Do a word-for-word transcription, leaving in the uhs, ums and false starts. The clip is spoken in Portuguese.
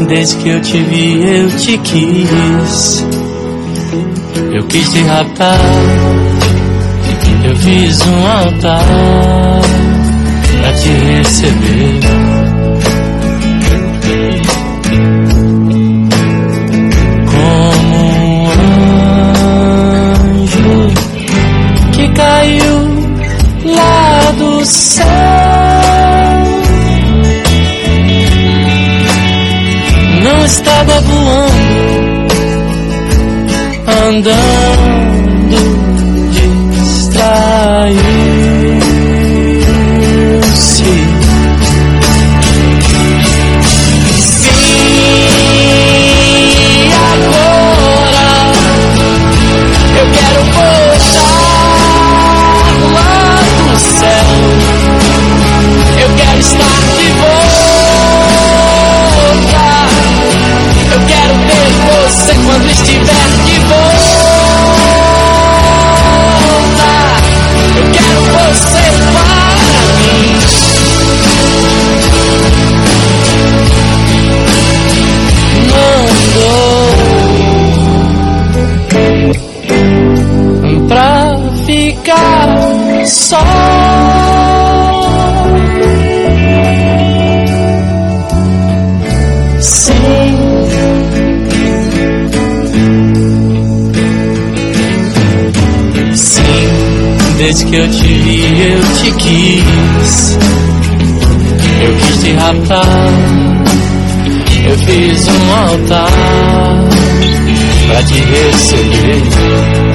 Desde que eu te vi, eu te quis. Eu quis te raptar. Eu fiz um altar pra te receber. Como um anjo que caiu lá do céu. Não estava voando, andando distraído-se. Sim, agora eu quero voltar lá do céu. Eu quero estar de volta. Eu quero ver você quando estiver de volta. Eu quero você para mim. Não dou pra ficar só. Desde que eu te vi, eu te quis. Eu quis te raptar. Eu fiz um altar pra te receber.